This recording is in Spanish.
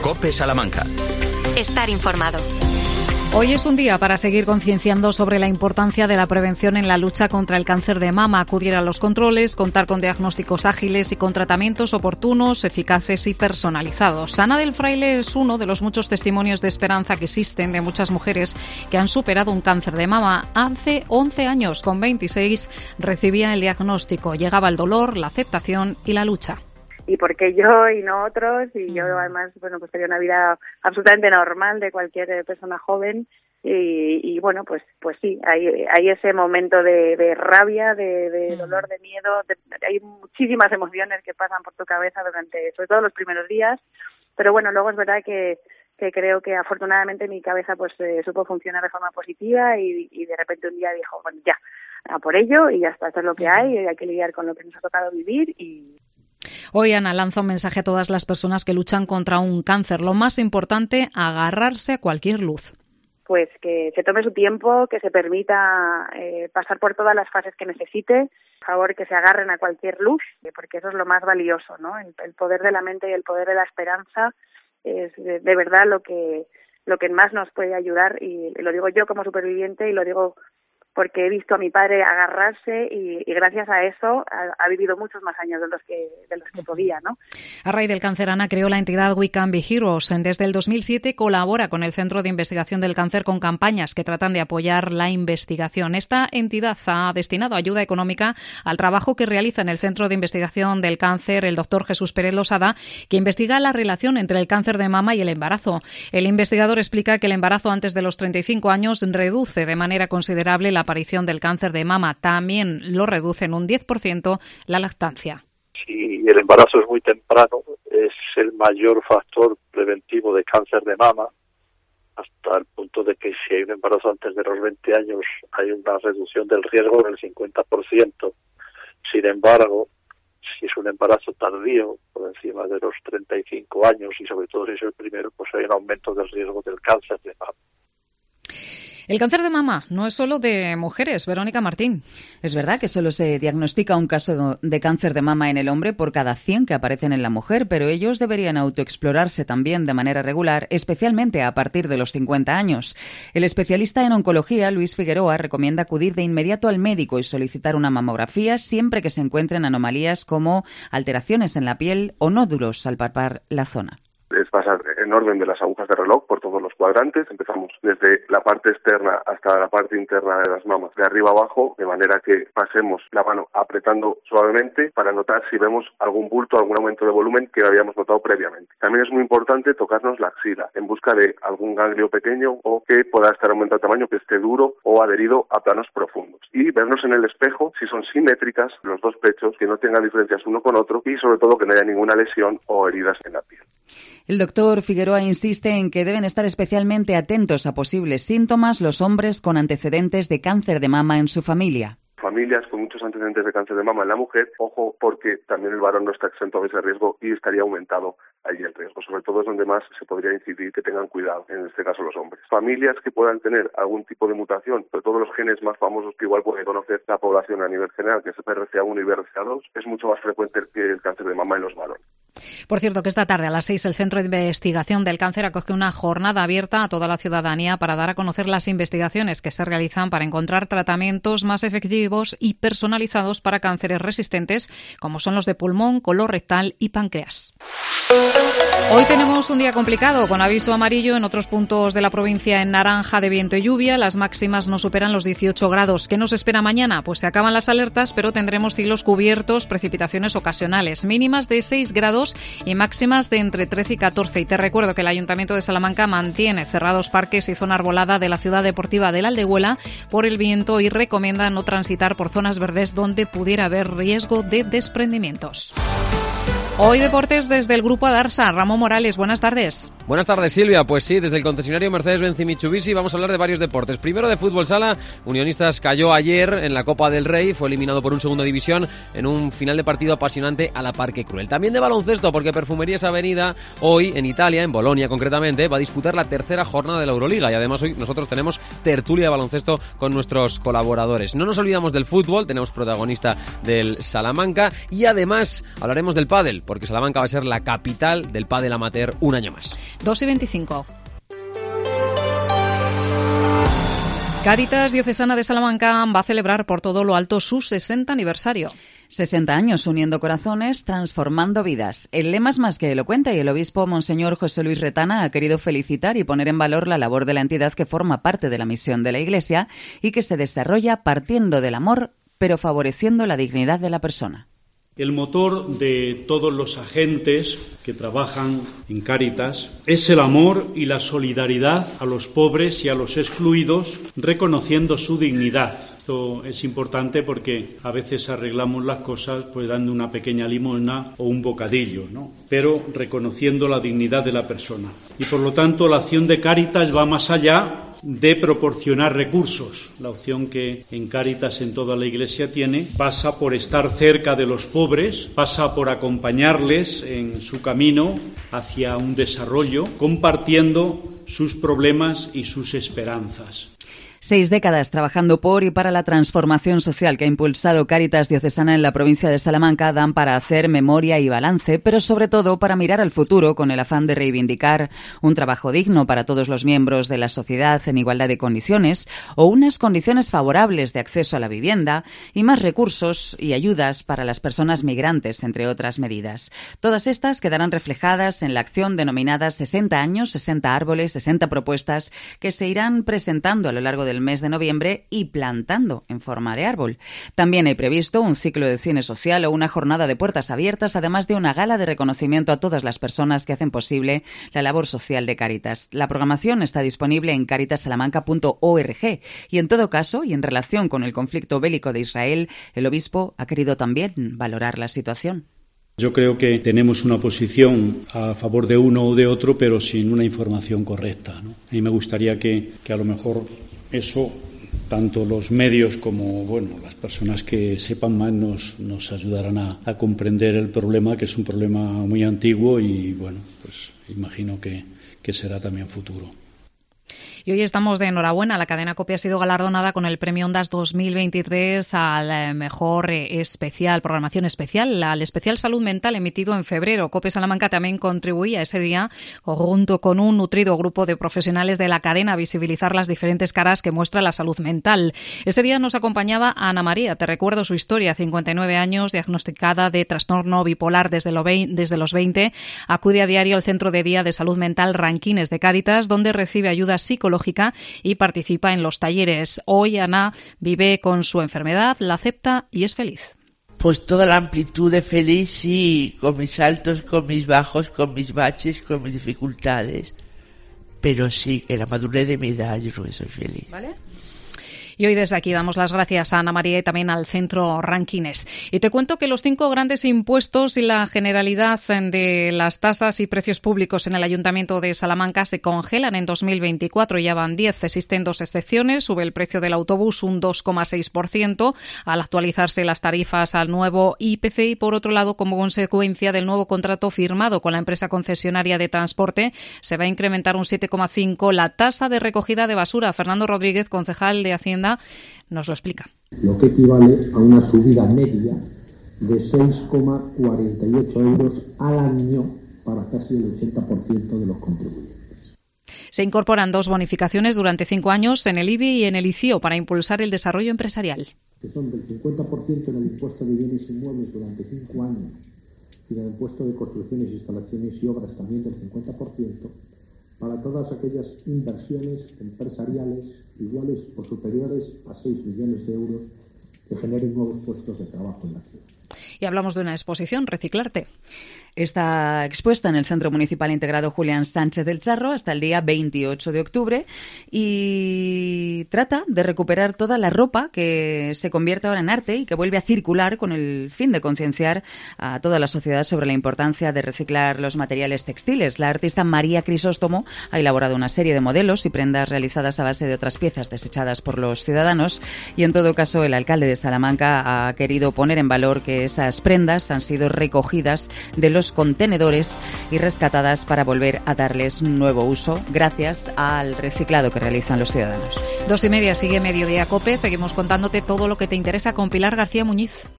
COPE Salamanca. Estar informado. Hoy es un día para seguir concienciando sobre la importancia de la prevención en la lucha contra el cáncer de mama, acudir a los controles, contar con diagnósticos ágiles y con tratamientos oportunos, eficaces y personalizados. Ana del Fraile es uno de los muchos testimonios de esperanza que existen de muchas mujeres que han superado un cáncer de mama. Hace 11 años, con 26, recibía el diagnóstico. Llegaba el dolor, la aceptación y la lucha. Y por qué yo y no otros, y yo además, bueno, pues tenía una vida absolutamente normal de cualquier persona joven, y bueno, pues sí, hay ese momento de rabia, de dolor, de miedo, hay muchísimas emociones que pasan por tu cabeza durante, sobre todo los primeros días, pero bueno, luego es verdad que creo que afortunadamente mi cabeza pues supo funcionar de forma positiva y de repente un día dijo, bueno, ya, a por ello, y ya está, esto es lo que hay que lidiar con lo que nos ha tocado vivir. Y hoy Ana lanza un mensaje a todas las personas que luchan contra un cáncer. Lo más importante, agarrarse a cualquier luz. Pues que se tome su tiempo, que se permita pasar por todas las fases que necesite. Por favor, que se agarren a cualquier luz, porque eso es lo más valioso, ¿no? El poder de la mente y el poder de la esperanza es de verdad lo que más nos puede ayudar. Y lo digo yo como superviviente y lo digo porque he visto a mi padre agarrarse y gracias a eso ha vivido muchos más años de los que podía, ¿no? A raíz del cáncer, Ana creó la entidad We Can Be Heroes. Desde el 2007 colabora con el Centro de Investigación del Cáncer con campañas que tratan de apoyar la investigación. Esta entidad ha destinado ayuda económica al trabajo que realiza en el Centro de Investigación del Cáncer el doctor Jesús Pérez Losada, que investiga la relación entre el cáncer de mama y el embarazo. El investigador explica que el embarazo antes de los 35 años reduce de manera considerable la aparición del cáncer de mama. También lo reduce en un 10% la lactancia. Si el embarazo es muy temprano, es el mayor factor preventivo de cáncer de mama, hasta el punto de que si hay un embarazo antes de los 20 años hay una reducción del riesgo del 50%. Sin embargo, si es un embarazo tardío, por encima de los 35 años, y sobre todo si es el primero, pues hay un aumento del riesgo del cáncer de mama. El cáncer de mama no es solo de mujeres, Verónica Martín. Es verdad que solo se diagnostica un caso de cáncer de mama en el hombre por cada 100 que aparecen en la mujer, pero ellos deberían autoexplorarse también de manera regular, especialmente a partir de los 50 años. El especialista en oncología, Luis Figueroa, recomienda acudir de inmediato al médico y solicitar una mamografía siempre que se encuentren anomalías como alteraciones en la piel o nódulos al palpar la zona. Es pasar en orden de las agujas de reloj por todos los cuadrantes. Empezamos desde la parte externa hasta la parte interna de las mamas, de arriba abajo, de manera que pasemos la mano apretando suavemente para notar si vemos algún bulto, algún aumento de volumen que habíamos notado previamente. También es muy importante tocarnos la axila en busca de algún ganglio pequeño o que pueda estar aumentando de tamaño, que esté duro o adherido a planos profundos. Y vernos en el espejo si son simétricas los dos pechos, que no tengan diferencias uno con otro y sobre todo que no haya ninguna lesión o heridas en la piel. El doctor Figueroa insiste en que deben estar especialmente atentos a posibles síntomas los hombres con antecedentes de cáncer de mama en su familia. Familias con muchos antecedentes de cáncer de mama en la mujer, ojo, porque también el varón no está exento de ese riesgo y estaría aumentado allí el riesgo. Sobre todo es donde más se podría incidir que tengan cuidado, en este caso los hombres. Familias que puedan tener algún tipo de mutación, sobre todo los genes más famosos que igual puede conocer la población a nivel general, que es BRCA1 y BRCA2, es mucho más frecuente que el cáncer de mama en los varones. Por cierto, que esta tarde a las 6 el Centro de Investigación del Cáncer acoge una jornada abierta a toda la ciudadanía para dar a conocer las investigaciones que se realizan para encontrar tratamientos más efectivos y personalizados para cánceres resistentes, como son los de pulmón, colorectal y páncreas. Hoy tenemos un día complicado, con aviso amarillo en otros puntos de la provincia en naranja de viento y lluvia. Las máximas no superan los 18 grados. ¿Qué nos espera mañana? Pues se acaban las alertas, pero tendremos cielos cubiertos, precipitaciones ocasionales, mínimas de 6 grados y máximas de entre 13 y 14. Y te recuerdo que el Ayuntamiento de Salamanca mantiene cerrados parques y zona arbolada de la ciudad deportiva de la Aldehuela por el viento y recomienda no transitar por zonas verdes donde pudiera haber riesgo de desprendimientos. Hoy deportes desde el Grupo Adarsa. Ramón Morales, buenas tardes. Buenas tardes, Silvia. Pues sí, desde el concesionario Mercedes-Benz y Mitsubishi vamos a hablar de varios deportes. Primero de fútbol sala. Unionistas cayó ayer en la Copa del Rey, fue eliminado por un segunda división en un final de partido apasionante a la Parque Cruel. También de baloncesto, porque Perfumerías Avenida hoy en Italia, en Bolonia concretamente, va a disputar la tercera jornada de la Euroliga y además hoy nosotros tenemos tertulia de baloncesto con nuestros colaboradores. No nos olvidamos del fútbol, tenemos protagonista del Salamanca y además hablaremos del pádel, porque Salamanca va a ser la capital del pádel amateur un año más. 2:25. Cáritas Diocesana de Salamanca va a celebrar por todo lo alto su 60 aniversario. 60 años uniendo corazones, transformando vidas. El lema es más que elocuente y el obispo Monseñor José Luis Retana ha querido felicitar y poner en valor la labor de la entidad que forma parte de la misión de la Iglesia y que se desarrolla partiendo del amor, pero favoreciendo la dignidad de la persona. El motor de todos los agentes que trabajan en Cáritas es el amor y la solidaridad a los pobres y a los excluidos, reconociendo su dignidad. Esto es importante porque a veces arreglamos las cosas pues dando una pequeña limosna o un bocadillo, ¿no? Pero reconociendo la dignidad de la persona. Y por lo tanto la acción de Cáritas va más allá de proporcionar recursos. La opción que en Cáritas en toda la Iglesia tiene pasa por estar cerca de los pobres, pasa por acompañarles en su camino hacia un desarrollo, compartiendo sus problemas y sus esperanzas. 6 décadas trabajando por y para la transformación social que ha impulsado Cáritas Diocesana en la provincia de Salamanca dan para hacer memoria y balance, pero sobre todo para mirar al futuro con el afán de reivindicar un trabajo digno para todos los miembros de la sociedad en igualdad de condiciones o unas condiciones favorables de acceso a la vivienda y más recursos y ayudas para las personas migrantes, entre otras medidas. Todas estas quedarán reflejadas en la acción denominada 60 años, 60 árboles, 60 propuestas que se irán presentando a lo largo del mes de noviembre y plantando en forma de árbol. También hay previsto un ciclo de cine social o una jornada de puertas abiertas, además de una gala de reconocimiento a todas las personas que hacen posible la labor social de Cáritas. La programación está disponible en caritasalamanca.org y en todo caso, y en relación con el conflicto bélico de Israel, el obispo ha querido también valorar la situación. Yo creo que tenemos una posición a favor de uno o de otro, pero sin una información correcta, ¿no? A mí me gustaría que a lo mejor eso, tanto los medios como las personas que sepan más nos ayudarán a comprender el problema, que es un problema muy antiguo y pues imagino que será también futuro. Y hoy estamos de enhorabuena. La cadena COPE ha sido galardonada con el Premio Ondas 2023 al mejor especial, programación especial, al especial Salud Mental emitido en febrero. COPE Salamanca también contribuía ese día, junto con un nutrido grupo de profesionales de la cadena, a visibilizar las diferentes caras que muestra la salud mental. Ese día nos acompañaba Ana María. Te recuerdo su historia: 59 años, diagnosticada de trastorno bipolar desde los 20. Acude a diario al Centro de Día de Salud Mental Ranquines de Cáritas, donde recibe ayuda psicológica y participa en los talleres. Hoy Ana vive con su enfermedad, la acepta y es feliz. Pues toda la amplitud de feliz, sí, con mis altos, con mis bajos, con mis baches, con mis dificultades. Pero sí, en la madurez de mi edad yo creo que soy feliz. ¿Vale? Y hoy desde aquí damos las gracias a Ana María y también al Centro Ranquines. Y te cuento que los 5 grandes impuestos y la generalidad de las tasas y precios públicos en el Ayuntamiento de Salamanca se congelan en 2024. Ya van 10. Existen 2 excepciones. Sube el precio del autobús un 2,6% al actualizarse las tarifas al nuevo IPC y, por otro lado, como consecuencia del nuevo contrato firmado con la empresa concesionaria de transporte, se va a incrementar un 7,5% la tasa de recogida de basura. Fernando Rodríguez, concejal de Hacienda, nos lo explica. Lo que equivale a una subida media de 6,48 euros al año para casi el 80% de los contribuyentes. Se incorporan 2 bonificaciones durante 5 años en el IBI y en el ICIO para impulsar el desarrollo empresarial. Que son del 50% en el impuesto de bienes inmuebles durante 5 años y del impuesto de construcciones, instalaciones y obras también del 50%. Para todas aquellas inversiones empresariales iguales o superiores a 6 millones de euros que generen nuevos puestos de trabajo en la ciudad. Y hablamos de una exposición, Reciclarte. Está expuesta en el Centro Municipal Integrado Julián Sánchez del Charro hasta el día 28 de octubre y trata de recuperar toda la ropa que se convierte ahora en arte y que vuelve a circular con el fin de concienciar a toda la sociedad sobre la importancia de reciclar los materiales textiles. La artista María Crisóstomo ha elaborado una serie de modelos y prendas realizadas a base de otras piezas desechadas por los ciudadanos y, en todo caso, el alcalde de Salamanca ha querido poner en valor que esas prendas han sido recogidas de los contenedores y rescatadas para volver a darles un nuevo uso gracias al reciclado que realizan los ciudadanos. 2:30 sigue Mediodía COPE. Seguimos contándote todo lo que te interesa con Pilar García Muñiz.